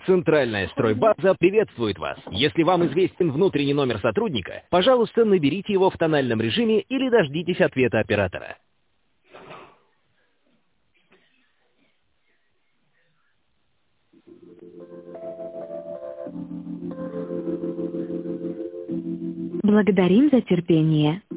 Центральная стройбаза приветствует вас. Если вам известен внутренний номер сотрудника, пожалуйста, наберите его в тональном режиме или дождитесь ответа оператора. Благодарим за терпение.